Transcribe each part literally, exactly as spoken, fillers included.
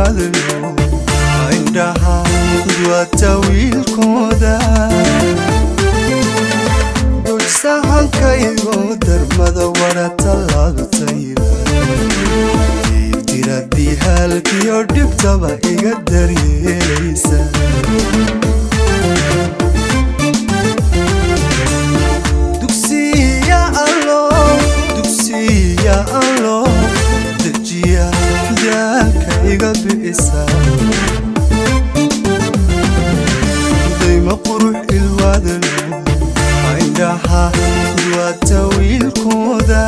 الوادلو عندها دواتاويل كودا دوج ساحن كايغو درمدا ورا تلاد تايدا تيردي هالكي يردبتبا إيقدر يليسا دوكسي يا الله دوكسي يا الله دجيا دالك إيقبئسا دايما قروح الوادلو عندها دواتاويل كودا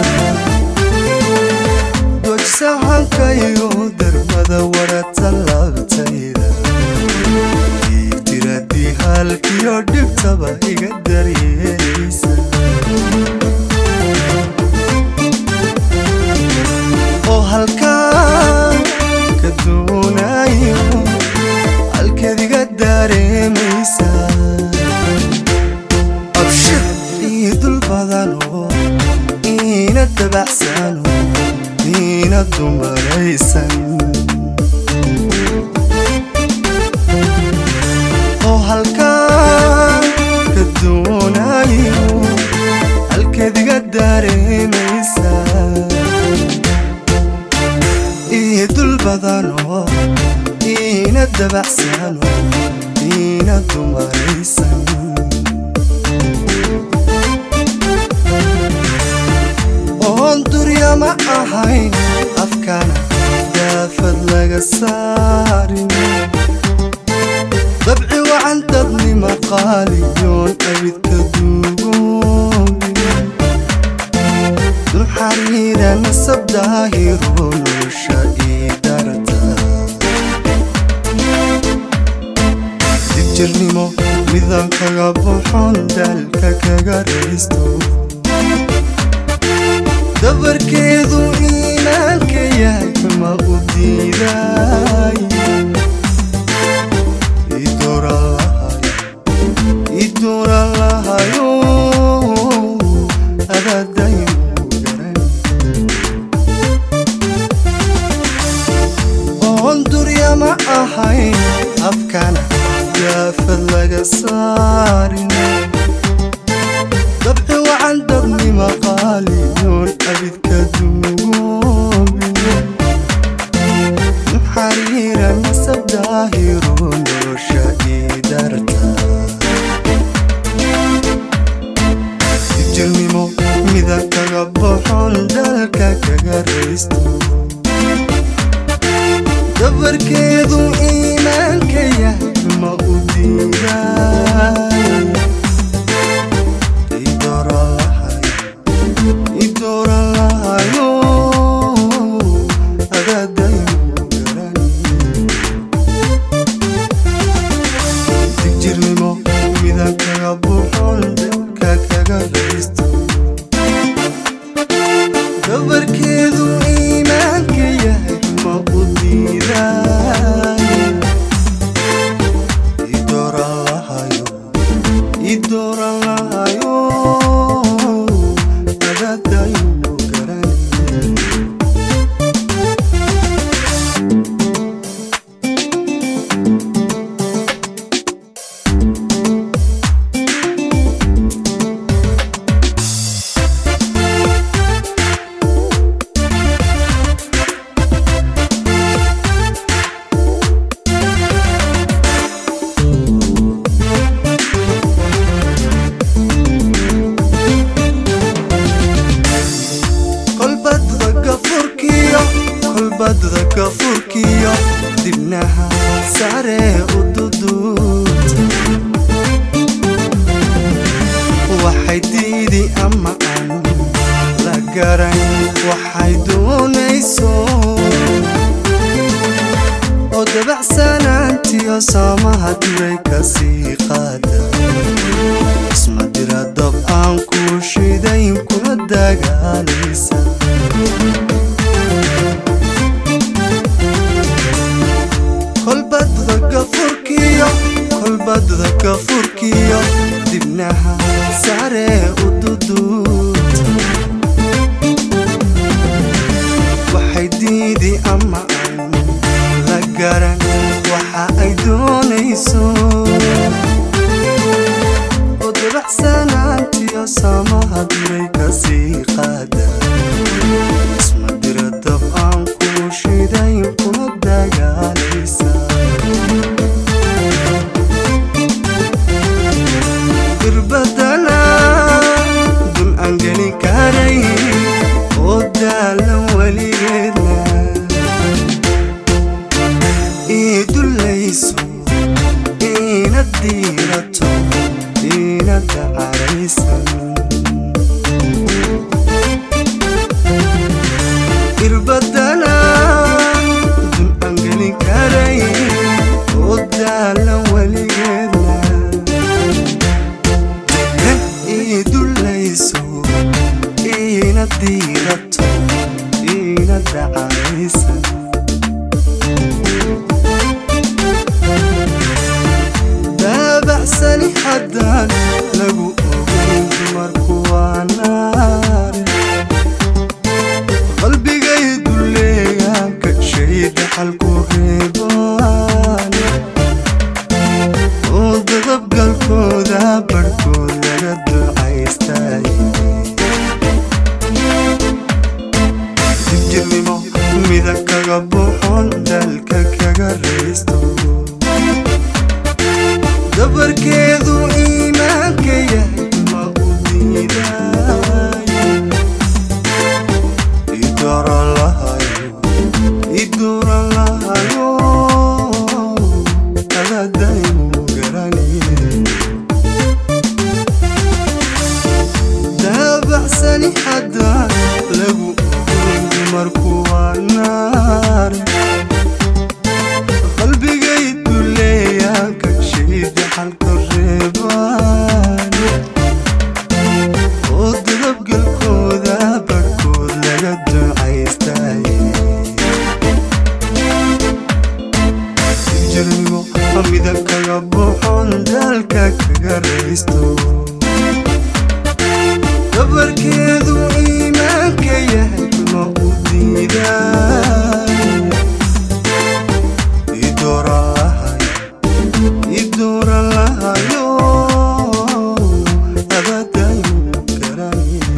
دوج ساحن كايغو درمدا ورا تلاد تايدا تيردي هالكي يردبتبا إيقدر يليسا oo halkaan ka doonayo halkadiga dareemaysa abshir idul badano ina tabaxsano ina dumaraysan oo halkaan ka doonayo halkadiga dareemaysa idul badano ina dabaxsano ina dumaraysan oon durya ma ahayn afkana daafad laga saarin dabci wacan dadni maqaaliyoon abidka duugoobin dul xariira nasab daahiro nolosha idarta dibjirnimo midaan kaga buuxoon dalka kaga raysto dabarkeedu iimaanka yahay ma u diiday idoora lahayo adadayn durya ma ahayn afkana daafad laga saarin dabci wacan dadni maqaaliyoon abidka duugoobin xariira nasab daahiro nolosha idarta dibjirnimo midaan kaga buuxoon dalka kaga raysto dabarkeedu iimaanka yahay ma u diiday idoora lahayo adadayn garani digjirnimo midaan kaga buuxoon dalka kaga raysto dabarkeedu iimaanka yahay ma u diiday idoora lahayo idoora lahayo adadayn garani badda gafurkiyo dibnaha sare u duduubta waxay diidi ama aan la garan waxay doonayso oo dabacsanaantiyo saamaha duray kasii qaada isma dira dab aan ku shidayn kula dagaalaysa badda gafurkiyo dibnaha sare u duduubta waxay diidi ama aan ducaysan irbadana dun angelin karay oo daalan weligeedna idulayso ina diirato ina dacaysan daabacsan haddaan lagu ogeyn dumarku waa naar qalbigay duleegaanka shayda xalku reebaan oo dadabgalkooda barhkood laga ducaystay dibjirnimo mida kaga buuxoon dalka kaga raysto dabarkeedu iimaanka yahay ma u diidaayo idoran lahayo idoran lahayo adadaymu garaniye daabacsani haddaan lagu ogeyn dumarku waa naar